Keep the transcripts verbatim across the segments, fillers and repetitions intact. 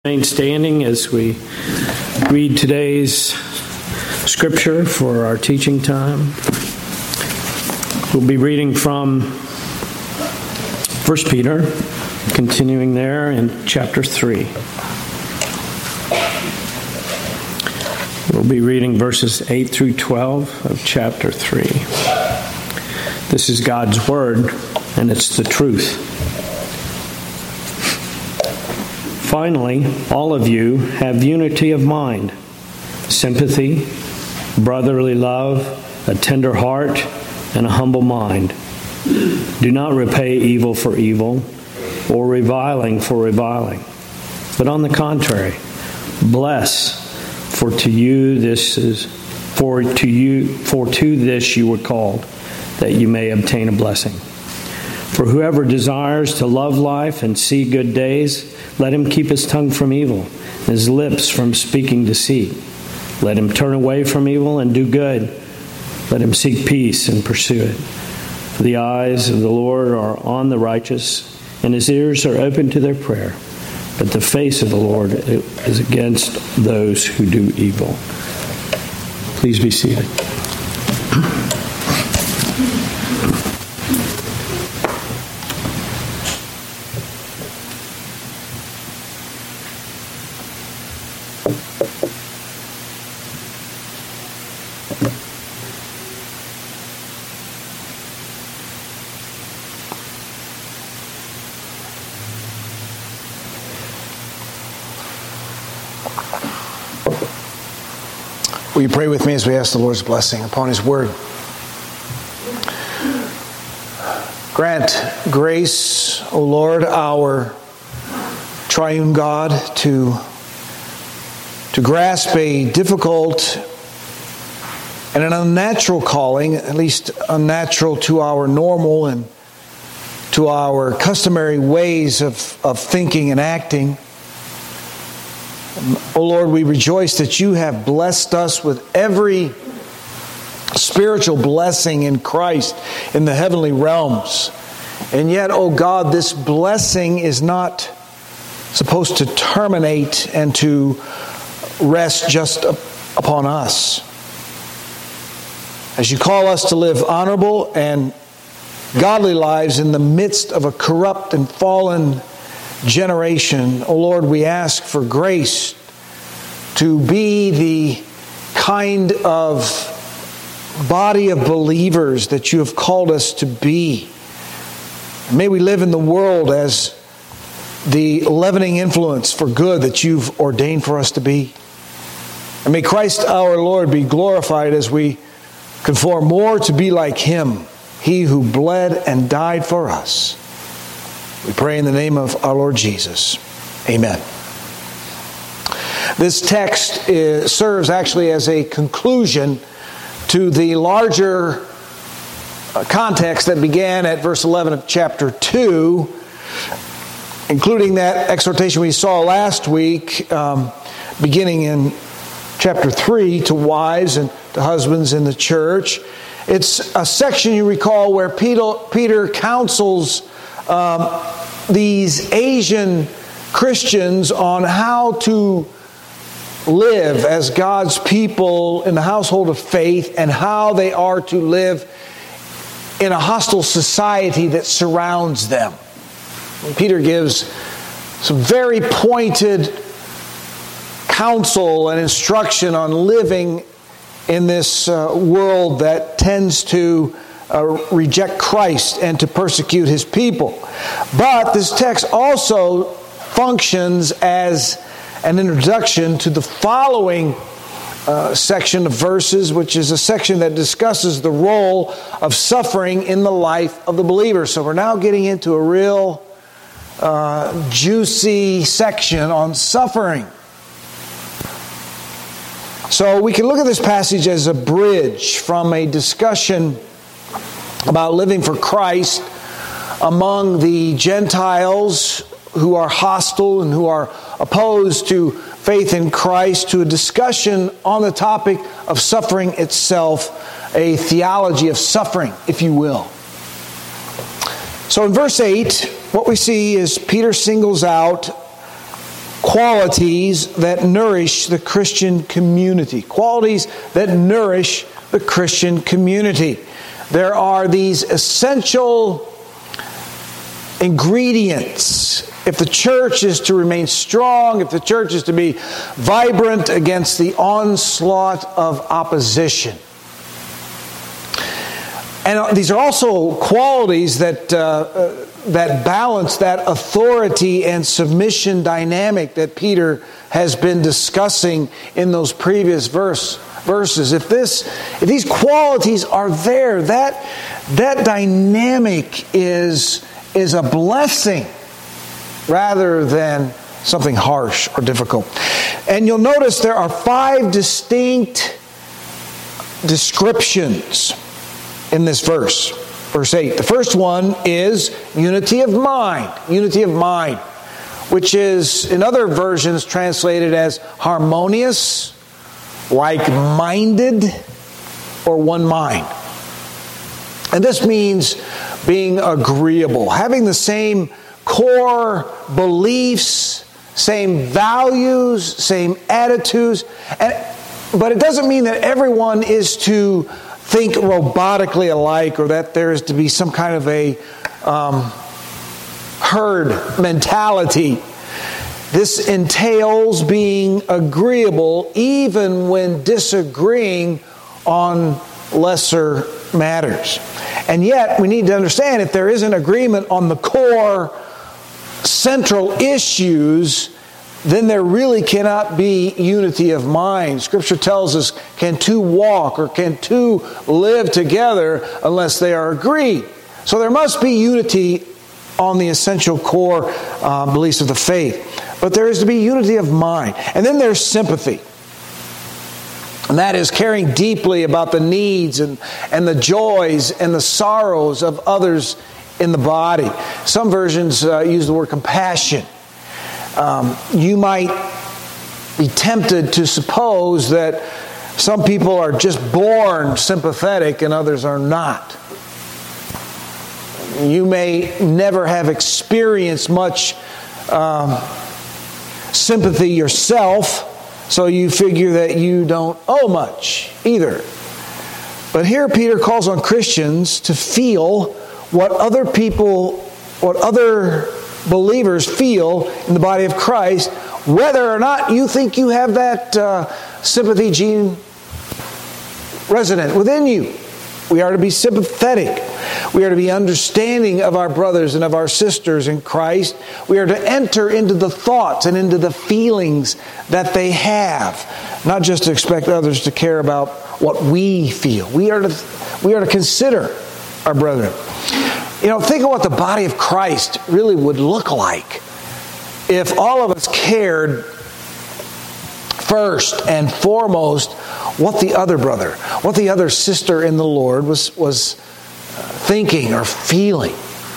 Remain standing as we read today's scripture for our teaching time. We'll be reading from First Peter, continuing there in chapter three. We'll be reading verses eight through twelve of chapter three. This is God's word, and it's the truth. Finally, all of you have unity of mind, sympathy, brotherly love, a tender heart, and a humble mind. Do not repay evil for evil, or reviling for reviling, but on the contrary, bless, for to you this is for to you for to this you were called, that you may obtain a blessing. For whoever desires to love life and see good days, let him keep his tongue from evil, and his lips from speaking deceit. Let him turn away from evil and do good. Let him seek peace and pursue it. For the eyes of the Lord are on the righteous, and his ears are open to their prayer. But the face of the Lord is against those who do evil. Please be seated. Will you pray with me as we ask the Lord's blessing upon His Word? Grant grace, O Lord, our triune God, to, to grasp a difficult and an unnatural calling, at least unnatural to our normal and to our customary ways of, of thinking and acting. O Lord, we rejoice that you have blessed us with every spiritual blessing in Christ in the heavenly realms. And yet, O God, this blessing is not supposed to terminate and to rest just upon us. As you call us to live honorable and godly lives in the midst of a corrupt and fallen generation, O Lord, we ask for grace to be the kind of body of believers that you have called us to be. May we live in the world as the leavening influence for good that you've ordained for us to be. And may Christ our Lord be glorified as we conform more to be like Him, He who bled and died for us. We pray in the name of our Lord Jesus. Amen. This text is, serves actually as a conclusion to the larger context that began at verse eleven of chapter two, including that exhortation we saw last week, um, beginning in chapter three, to wives and to husbands in the church. It's a section, you recall, where Peter, Peter counsels um, these Asian Christians on how to live as God's people in the household of faith and how they are to live in a hostile society that surrounds them. And Peter gives some very pointed counsel and instruction on living in this uh, world that tends to uh, reject Christ and to persecute His people. But this text also functions as an introduction to the following uh, section of verses, which is a section that discusses the role of suffering in the life of the believer. So we're now getting into a real uh, juicy section on suffering. So we can look at this passage as a bridge from a discussion about living for Christ among the Gentiles who are hostile and who are opposed to faith in Christ, to a discussion on the topic of suffering itself, a theology of suffering, if you will. So in verse eight, what we see is Peter singles out qualities that nourish the Christian community. Qualities that nourish the Christian community. There are these essential ingredients. If the church is to remain strong, if the church is to be vibrant against the onslaught of opposition. And these are also qualities that uh, that balance that authority and submission dynamic that Peter has been discussing in those previous verse verses. If this, if these qualities are there, that that dynamic is is a blessing rather than something harsh or difficult. And you'll notice there are five distinct descriptions in this verse. Verse eight. The first one is unity of mind. Unity of mind, which is in other versions translated as harmonious, like-minded, or one mind. And this means being agreeable, having the same core beliefs, same values, same attitudes. And, but it doesn't mean that everyone is to think robotically alike, or that there is to be some kind of a um, herd mentality. This entails being agreeable even when disagreeing on lesser matters. And yet, we need to understand, if there isn't agreement on the core central issues, then there really cannot be unity of mind. Scripture tells us, can two walk or can two live together unless they are agreed? So there must be unity on the essential core uh, beliefs of the faith. But there is to be unity of mind. And then there's sympathy. And that is caring deeply about the needs and, and the joys and the sorrows of others in the body. Some versions uh, use the word compassion. Um, you might be tempted to suppose that some people are just born sympathetic and others are not. You may never have experienced much um, sympathy yourself, so you figure that you don't owe much either. But here Peter calls on Christians to feel what other people, what other believers feel in the body of Christ, whether or not you think you have that uh, sympathy gene resident within you. We are to be sympathetic. We are to be understanding of our brothers and of our sisters in Christ. We are to enter into the thoughts and into the feelings that they have, not just to expect others to care about what we feel. We are to, we are to consider our brethren. You know, think of what the body of Christ really would look like if all of us cared first and foremost what the other brother, what the other sister in the Lord was, was thinking or feeling.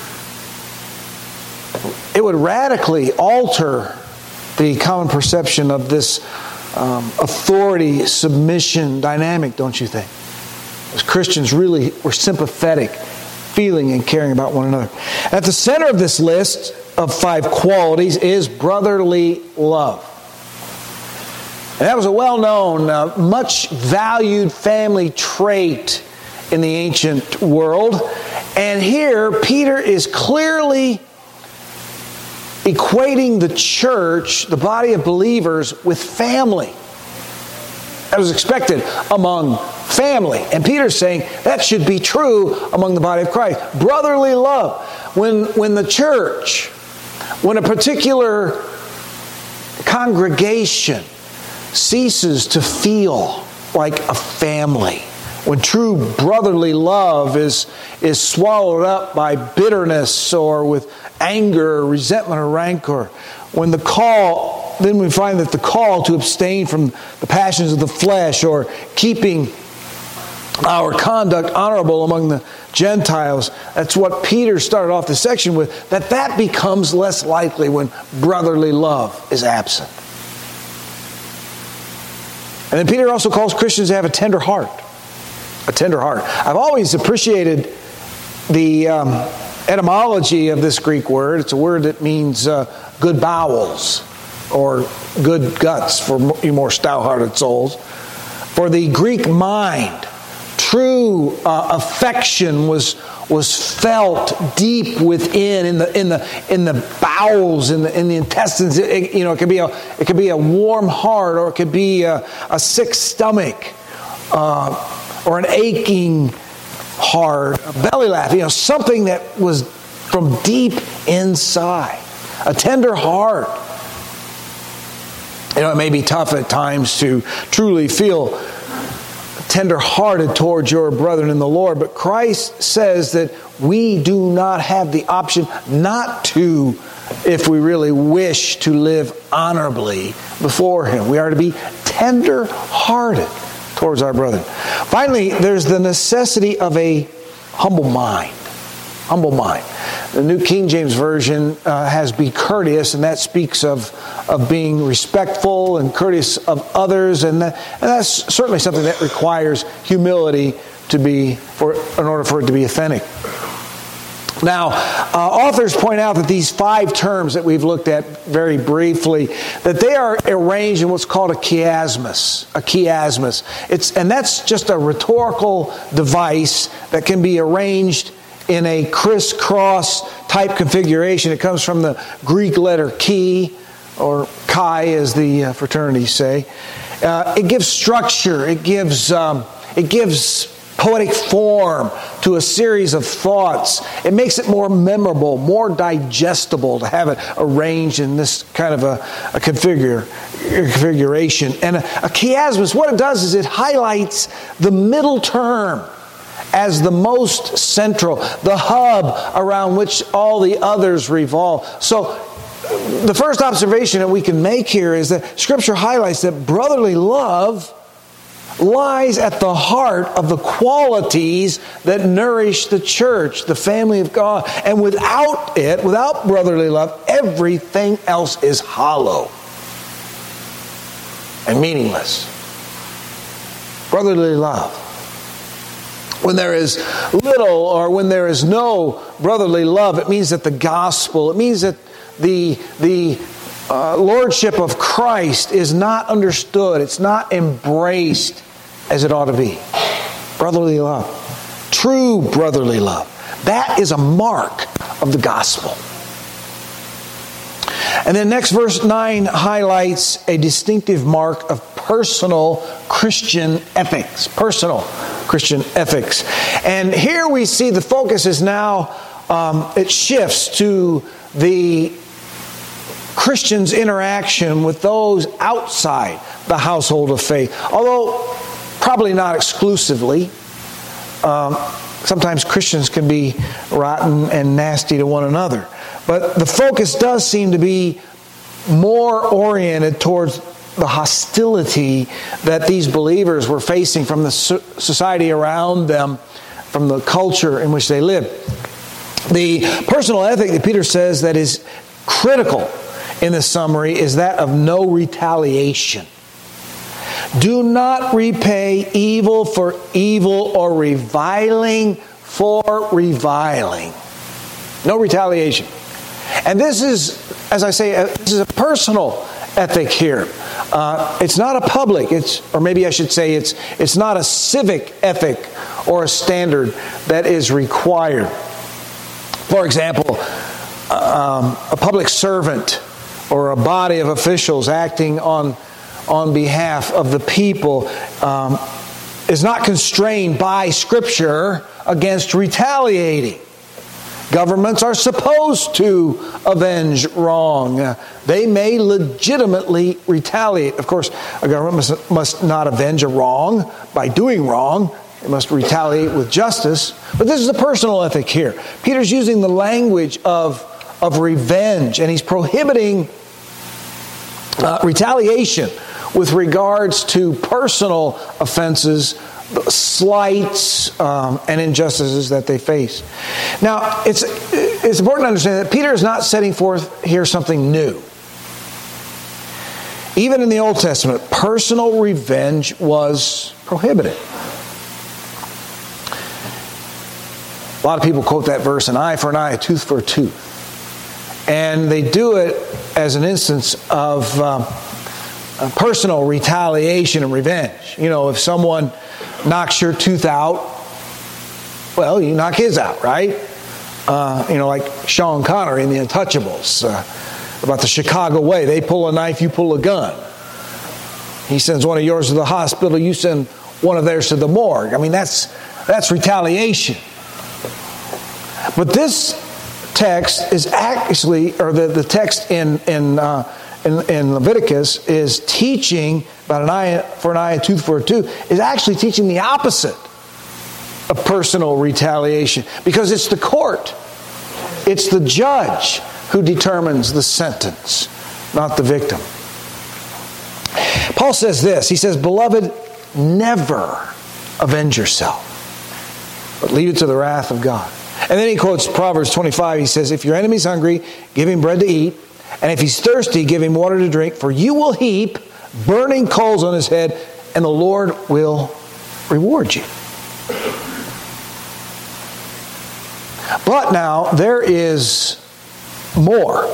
It would radically alter the common perception of this um, authority submission dynamic, don't you think? As Christians really were sympathetic, feeling and caring about one another. At the center of this list of five qualities is brotherly love. And that was a well-known, uh, much valued family trait in the ancient world. And here, Peter is clearly equating the church, the body of believers, with family. That was expected among family. And Peter's saying that should be true among the body of Christ. Brotherly love. When, when the church, when a particular congregation ceases to feel like a family, when true brotherly love is, is swallowed up by bitterness or with anger, or resentment, or rancor, when the call, then we find that the call to abstain from the passions of the flesh or keeping our conduct honorable among the Gentiles, that's what Peter started off the section with, that that becomes less likely when brotherly love is absent. And then Peter also calls Christians to have a tender heart. A tender heart. I've always appreciated the um, etymology of this Greek word. It's a word that means uh, good bowels. or good guts for you more stout-hearted souls. For the Greek mind, true uh, affection was was felt deep within, in the in the in the bowels, in the in the intestines. It, you know, it could be a it could be a warm heart, or it could be a, a sick stomach, uh, or an aching heart, a belly laugh. You know, something that was from deep inside, a tender heart. You know, it may be tough at times to truly feel tender-hearted towards your brethren in the Lord, but Christ says that we do not have the option not to, if we really wish to live honorably before Him. We are to be tender-hearted towards our brethren. Finally, there's the necessity of a humble mind. Humble mind. The New King James Version uh, has "be courteous," and that speaks of, of being respectful and courteous of others, and, that, and that's certainly something that requires humility to be for in order for it to be authentic. Now, uh, authors point out that these five terms that we've looked at very briefly, that they are arranged in what's called a chiasmus. A chiasmus. It's, and that's just a rhetorical device that can be arranged in a crisscross type configuration. It comes from the Greek letter chi, or chi as the fraternities say. Uh, it gives structure. It gives um, it gives poetic form to a series of thoughts. It makes it more memorable, more digestible to have it arranged in this kind of a, a configure, configuration. And a, a chiasmus, what it does is it highlights the middle term as the most central, the hub around which all the others revolve. So the first observation that we can make here is that Scripture highlights that brotherly love lies at the heart of the qualities that nourish the church, the family of God. And without it, without brotherly love, everything else is hollow and meaningless. Brotherly love. When there is little or when there is no brotherly love, it means that the gospel, it means that the, the uh, lordship of Christ is not understood. It's not embraced as it ought to be. Brotherly love. True brotherly love. That is a mark of the gospel. And then next verse nine highlights a distinctive mark of personal Christian ethics. Personal Christian ethics. And here we see the focus is now, um, it shifts to the Christian's interaction with those outside the household of faith. Although probably not exclusively. Um, sometimes Christians can be rotten and nasty to one another. But the focus does seem to be more oriented towards the hostility that these believers were facing from the society around them, from the culture in which they live. The personal ethic that Peter says that is critical in this summary is that of no retaliation. Do not repay evil for evil or reviling for reviling. No retaliation. And this is, as I say, this is a personal ethic here. Uh, it's not a public, it's, or maybe I should say it's, it's not a civic ethic or a standard that is required. For example, um, a public servant or a body of officials acting on, on behalf of the people um, is not constrained by Scripture against retaliating. Governments are supposed to avenge wrong. They may legitimately retaliate. Of course, a government must, must not avenge a wrong by doing wrong. It must retaliate with justice. But this is a personal ethic here. Peter's using the language of, of revenge, and he's prohibiting uh, retaliation with regards to personal offenses, slights, um, and injustices that they face. Now, it's it's important to understand that Peter is not setting forth here something new. Even in the Old Testament, personal revenge was prohibited. A lot of people quote that verse, an eye for an eye, a tooth for a tooth. And they do it as an instance of um, personal retaliation and revenge. You know, if someone knocks your tooth out, well, you knock his out, right? Uh, you know, like Sean Connery in The Untouchables, uh, about the Chicago way. They pull a knife, you pull a gun. He sends one of yours to the hospital, you send one of theirs to the morgue. I mean, that's that's retaliation. But this text is actually, or the, the text in in, uh, in in Leviticus is teaching about an eye for an eye, a tooth for a tooth, is actually teaching the opposite of personal retaliation, because it's the court, it's the judge who determines the sentence, not the victim. Paul says this, he says, "Beloved, never avenge yourself, but leave it to the wrath of God." And then he quotes Proverbs twenty-five. He says, "If your enemy's hungry, give him bread to eat. And if he's thirsty, give him water to drink. For you will heap burning coals on his head, and the Lord will reward you." But now, there is more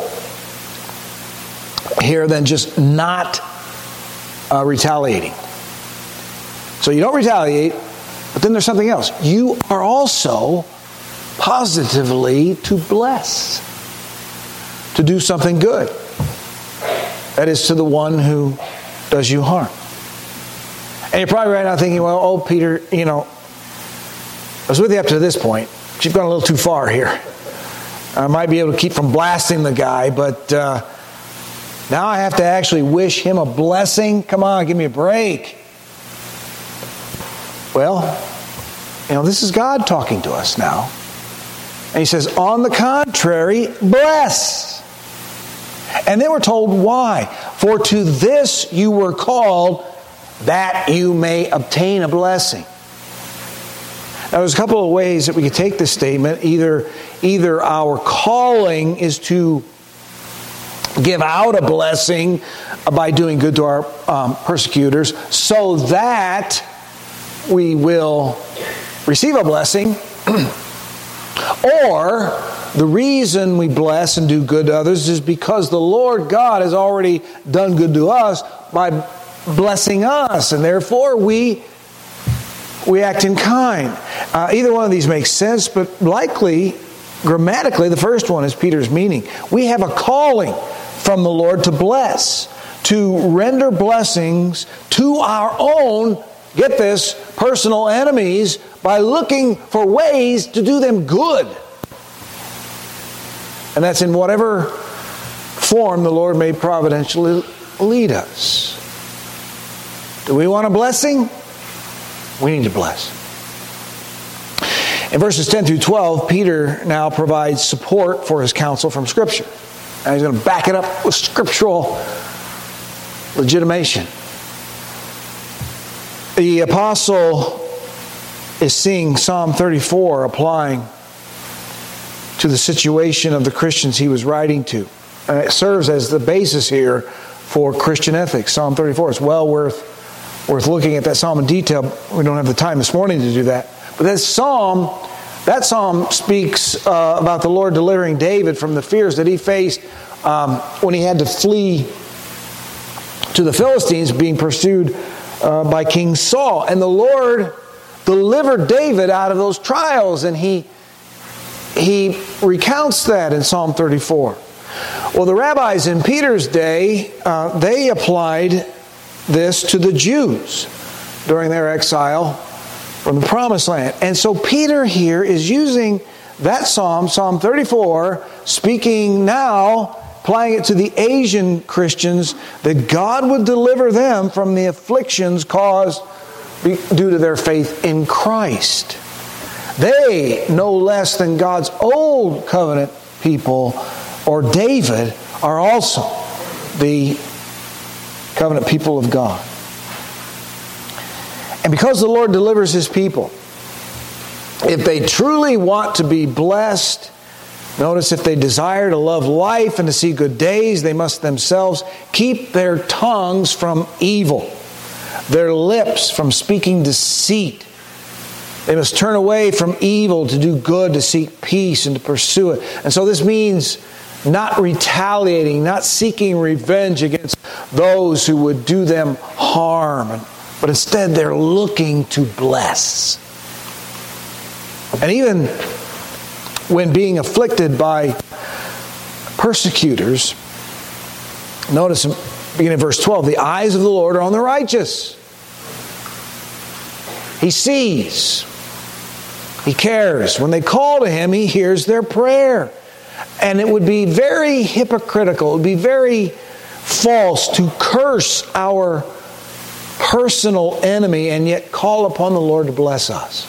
here than just not uh, retaliating. So you don't retaliate, but then there's something else. You are also positively to bless, to do something good. That is, to the one who does you harm. And you're probably right now thinking, well, oh, Peter, you know, I was with you up to this point, but you've gone a little too far here. I might be able to keep from blasting the guy, but uh, now I have to actually wish him a blessing? Come on, give me a break. Well, you know, this is God talking to us now. And he says, on the contrary, bless. And then we're told why. For to this you were called, that you may obtain a blessing. Now, there's a couple of ways that we could take this statement. Either, either our calling is to give out a blessing by doing good to our um, persecutors, so that we will receive a blessing. Or the reason we bless and do good to others is because the Lord God has already done good to us by blessing us, and therefore we we act in kind. Uh, either one of these makes sense, but likely, grammatically, the first one is Peter's meaning. We have a calling from the Lord to bless, to render blessings to our own, get this, personal enemies, by looking for ways to do them good. And that's in whatever form the Lord may providentially lead us. Do we want a blessing? We need to bless. In verses ten through twelve, Peter now provides support for his counsel from Scripture. And he's going to back it up with scriptural legitimation. The apostle is seeing Psalm thirty-four applying to the situation of the Christians he was writing to. And it serves as the basis here for Christian ethics. Psalm thirty-four. It's well worth, worth looking at that psalm in detail. We don't have the time this morning to do that. But that psalm, that psalm speaks uh, about the Lord delivering David from the fears that he faced um, when he had to flee to the Philistines, being pursued uh, by King Saul. And the Lord delivered David out of those trials, and he he recounts that in Psalm thirty-four. Well, the rabbis in Peter's day, uh, they applied this to the Jews during their exile from the Promised Land. And so Peter here is using that psalm, Psalm thirty-four, speaking now, applying it to the Asian Christians, that God would deliver them from the afflictions caused due to their faith in Christ. They, no less than God's old covenant people, or David, are also the covenant people of God. And because the Lord delivers His people, if they truly want to be blessed, notice, if they desire to love life and to see good days, they must themselves keep their tongues from evil, their lips from speaking deceit. They must turn away from evil to do good, to seek peace, and to pursue it. And so this means not retaliating, not seeking revenge against those who would do them harm, but instead they're looking to bless. And even when being afflicted by persecutors, notice beginning in verse twelve, the eyes of the Lord are on the righteous. He sees. He cares. When they call to Him, He hears their prayer. And it would be very hypocritical, it would be very false to curse our personal enemy and yet call upon the Lord to bless us.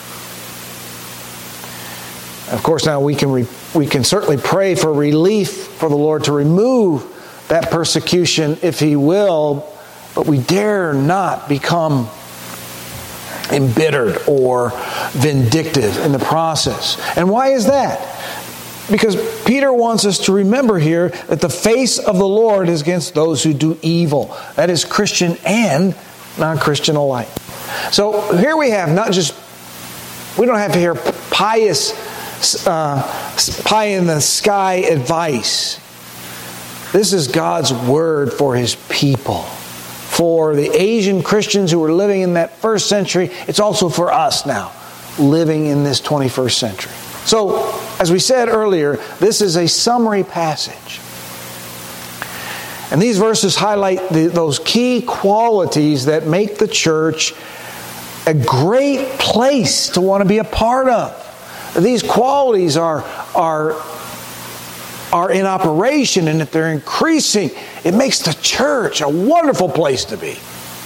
Of course, now we can re- we can certainly pray for relief for the Lord to remove that persecution if He will, but we dare not become embittered or vindictive in the process. And why is that? Because Peter wants us to remember here that the face of the Lord is against those who do evil. That is Christian and non-Christian alike. So here we have not just, we don't have to hear pious, uh, pie-in-the-sky advice. This is God's word for His people. For the Asian Christians who were living in that first century, it's also for us now, living in this twenty-first century. So, as we said earlier, this is a summary passage. And these verses highlight the, those key qualities that make the church a great place to want to be a part of. These qualities are, are, are in operation, and if they're increasing, it makes the church a wonderful place to be.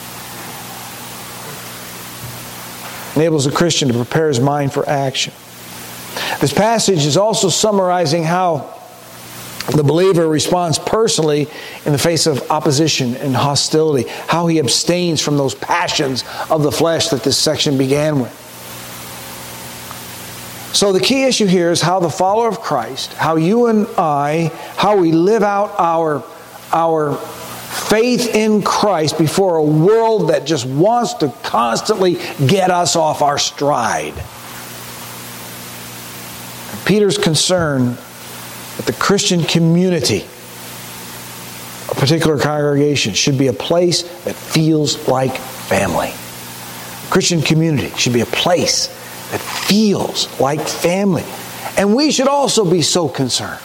Enables a Christian to prepare his mind for action. This passage is also summarizing how the believer responds personally in the face of opposition and hostility, how he abstains from those passions of the flesh that this section began with. So the key issue here is how the follower of Christ, how you and I, how we live out our, our faith in Christ before a world that just wants to constantly get us off our stride. Peter's concern that the Christian community, a particular congregation, should be a place that feels like family. The Christian community should be a place that feels like family. And we should also be so concerned.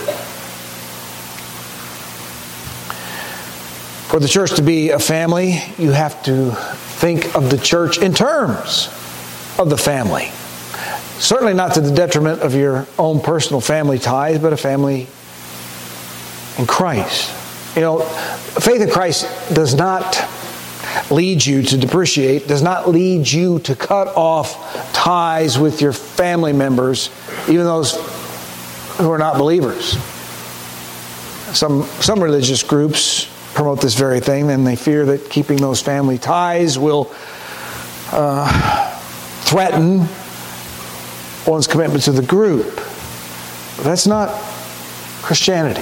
For the church to be a family, you have to think of the church in terms of the family. Certainly not to the detriment of your own personal family ties, but a family in Christ. You know, faith in Christ does not lead you to depreciate, does not lead you to cut off ties with your family members, even those who are not believers. Some, some religious groups promote this very thing, and they fear that keeping those family ties will uh, threaten one's commitment to the group. But that's not Christianity.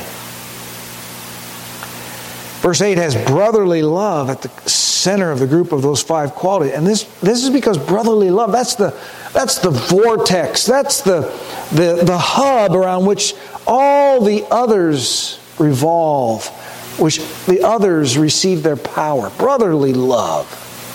Verse eight has brotherly love at the center of the group of those five qualities. And this, this is because brotherly love, that's the, that's the vortex, that's the, the, the hub around which all the others revolve, which the others receive their power. Brotherly love.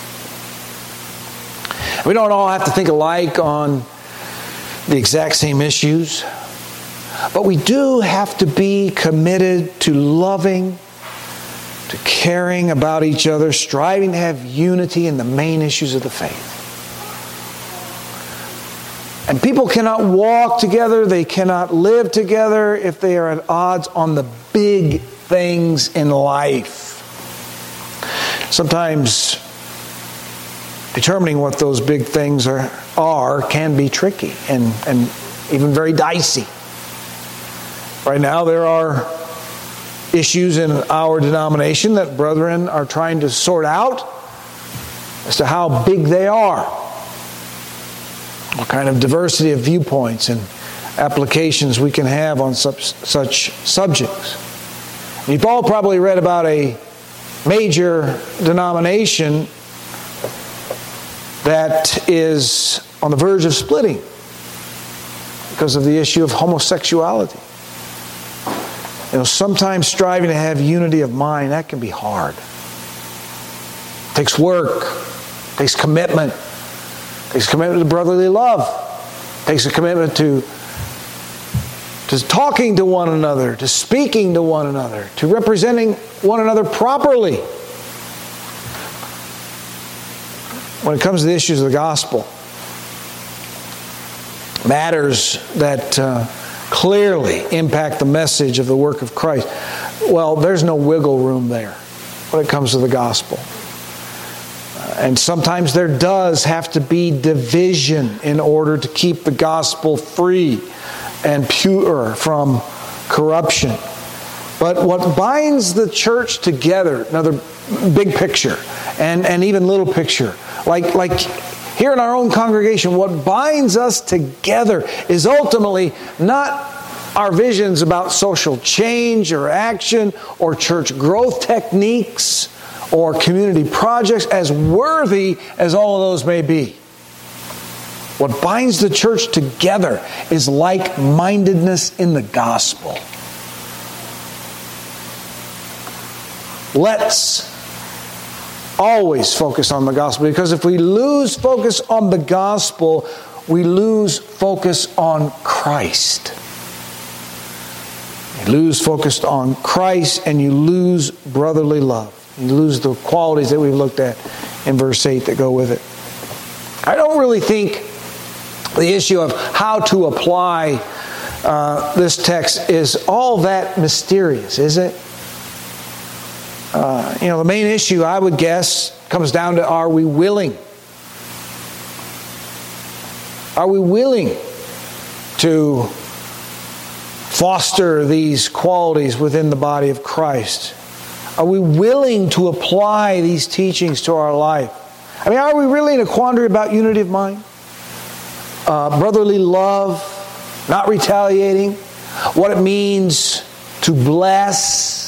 We don't all have to think alike on the exact same issues, but we do have to be committed to loving, to caring about each other, striving to have unity in the main issues of the faith. And people cannot walk together, they cannot live together if they are at odds on the big things in life. Sometimes determining what those big things are, are can be tricky and, and even very dicey. Right now there are issues in our denomination that brethren are trying to sort out as to how big they are. What kind of diversity of viewpoints and applications we can have on such, such subjects. You've all probably read about a major denomination that is on the verge of splitting because of the issue of homosexuality. You know, sometimes striving to have unity of mind, that can be hard. It takes work, it takes commitment, it takes commitment to brotherly love, it takes a commitment to, to talking to one another, to speaking to one another, to representing one another properly. When it comes to the issues of the gospel, matters that uh, clearly impact the message of the work of Christ, well, there's no wiggle room there when it comes to the gospel. Uh, and sometimes there does have to be division in order to keep the gospel free and pure from corruption. But what binds the church together, another big picture, and, and even little picture, like like here in our own congregation, what binds us together is ultimately not our visions about social change or action or church growth techniques or community projects, as worthy as all of those may be. What binds the church together is like-mindedness in the gospel. Let's always focus on the gospel, because if we lose focus on the gospel, we lose focus on Christ. You lose focus on Christ and you lose brotherly love. You lose the qualities that we've looked at in verse eight that go with it. I don't really think the issue of how to apply uh, this text is all that mysterious, is it? Uh, you know, the main issue, I would guess, comes down to, are we willing? Are we willing to foster these qualities within the body of Christ? Are we willing to apply these teachings to our life? I mean, are we really in a quandary about unity of mind? Uh, brotherly love, not retaliating, what it means to bless?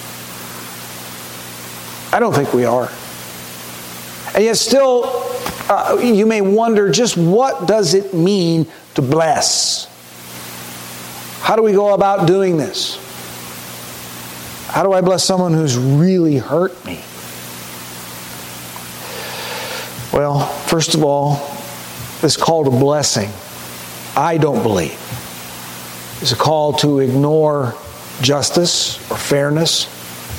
I don't think we are. And yet still, uh, you may wonder, just what does it mean to bless? How do we go about doing this? How do I bless someone who's really hurt me? Well, first of all, this call to blessing, I don't believe, is a call to ignore justice or fairness.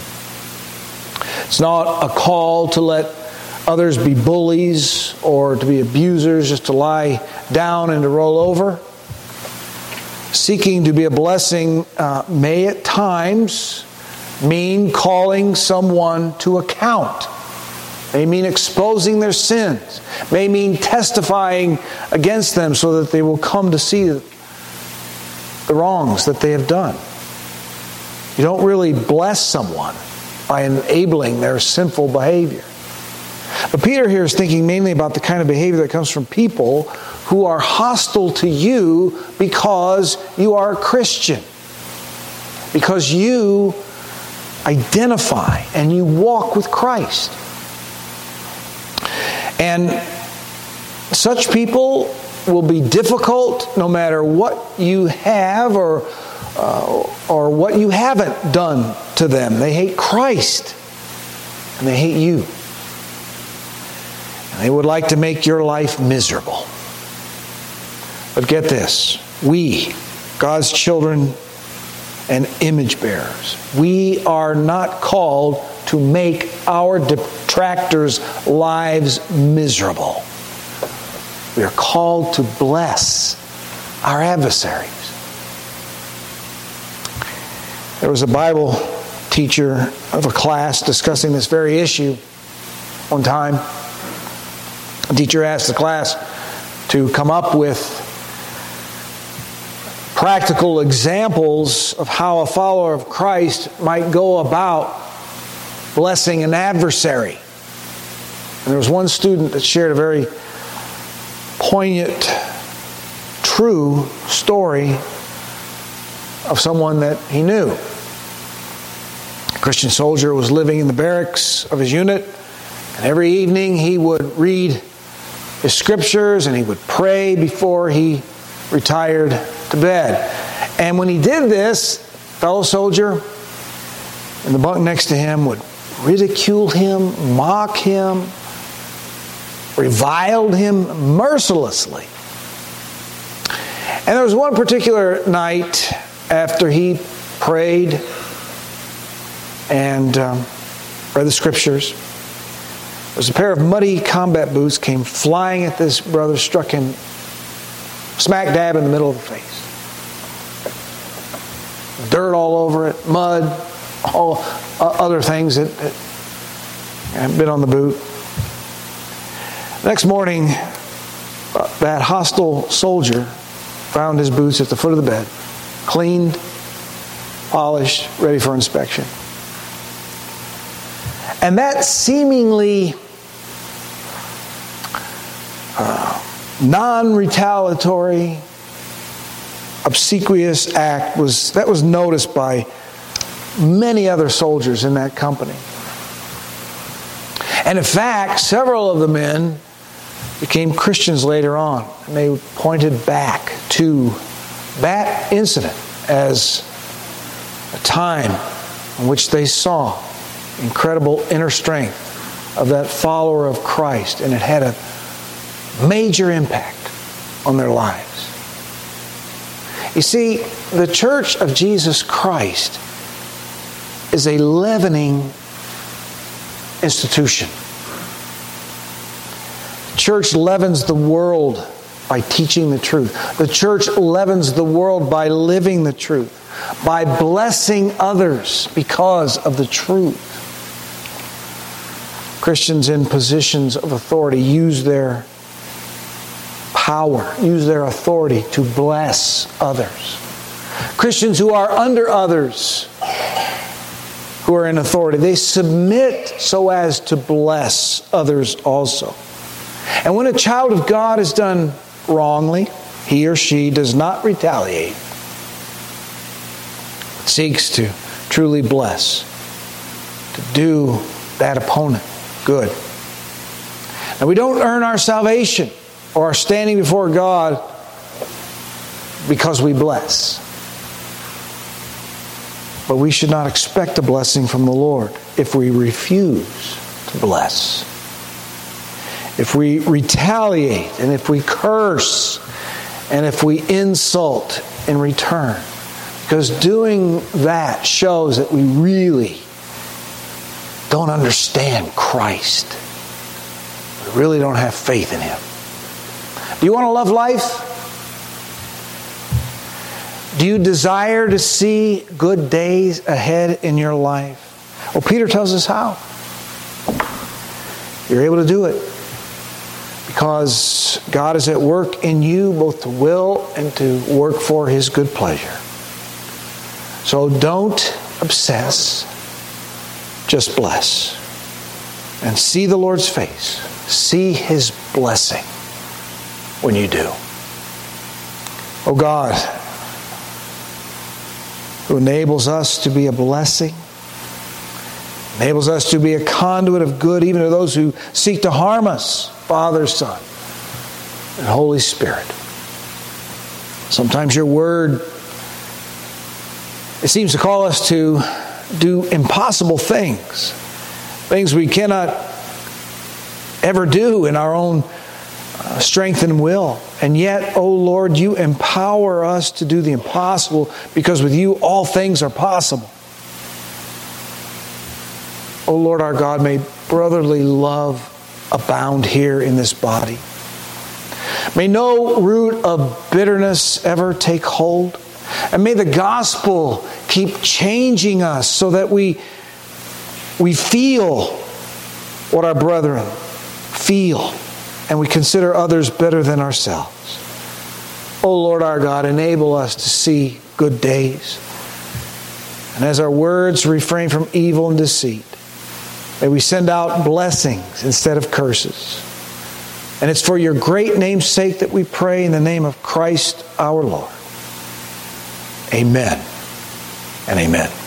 It's not a call to let others be bullies or to be abusers, just to lie down and to roll over. Seeking to be a blessing uh, may at times mean calling someone to account. May mean exposing their sins. May mean testifying against them so that they will come to see the wrongs that they have done. You don't really bless someone by enabling their sinful behavior. But Peter here is thinking mainly about the kind of behavior that comes from people who are hostile to you because you are a Christian. Because you identify and you walk with Christ. And such people will be difficult no matter what you have or uh, or what you haven't done to them. They hate Christ and they hate you. And they would like to make your life miserable. But get this, we, God's children and image bearers, we are not called to make our detractors' lives miserable. We are called to bless our adversaries. There was a Bible teacher of a class discussing this very issue one time. The teacher asked the class to come up with practical examples of how a follower of Christ might go about blessing an adversary. And there was one student that shared a very poignant, true story of someone that he knew. A Christian soldier was living in the barracks of his unit, and every evening he would read his scriptures and he would pray before he retired to bed. And when he did this, fellow soldier in the bunk next to him would ridicule him, mock him, reviled him mercilessly. And there was one particular night after he prayed and um, read the scriptures, there was a pair of muddy combat boots came flying at this brother, struck him smack dab in the middle of the face. Dirt all over it, mud, all uh, other things that, that had been on the boot. Next morning, uh, that hostile soldier found his boots at the foot of the bed, cleaned, polished, ready for inspection. And that seemingly uh, non-retaliatory, obsequious act was that was noticed by many other soldiers in that company. And in fact, several of the men became Christians later on, and they pointed back to that incident as a time in which they saw incredible inner strength of that follower of Christ, and it had a major impact on their lives. You see, the Church of Jesus Christ is a leavening institution. The church leavens the world by teaching the truth. The church leavens the world by living the truth, by blessing others because of the truth. Christians in positions of authority use their power, use their authority to bless others. Christians who are under others, who are in authority, they submit so as to bless others also. And when a child of God is done wrongly, he or she does not retaliate, but seeks to truly bless, to do that opponent good. Now, we don't earn our salvation or our standing before God because we bless. But we should not expect a blessing from the Lord if we refuse to bless. If we retaliate, and if we curse, and if we insult in return. Because doing that shows that we really don't understand Christ. We really don't have faith in Him. Do you want to love life? Do you desire to see good days ahead in your life? Well, Peter tells us how. You're able to do it because God is at work in you both to will and to work for His good pleasure. So don't obsess, just bless. And see the Lord's face. See His blessing when you do. Oh God, who enables us to be a blessing, enables us to be a conduit of good even to those who seek to harm us, Father, Son, and Holy Spirit. Sometimes your word, it seems to call us to do impossible things, things we cannot ever do in our own uh, strength and will. And yet, oh Lord, you empower us to do the impossible because with you all things are possible. Oh Lord our God, may brotherly love abound here in this body. May no root of bitterness ever take hold. And may the gospel keep changing us so that we, we feel what our brethren feel, and we consider others better than ourselves. Oh Lord our God, enable us to see good days. And as our words refrain from evil and deceit, may we send out blessings instead of curses. And it's for your great name's sake that we pray in the name of Christ our Lord. Amen and amen.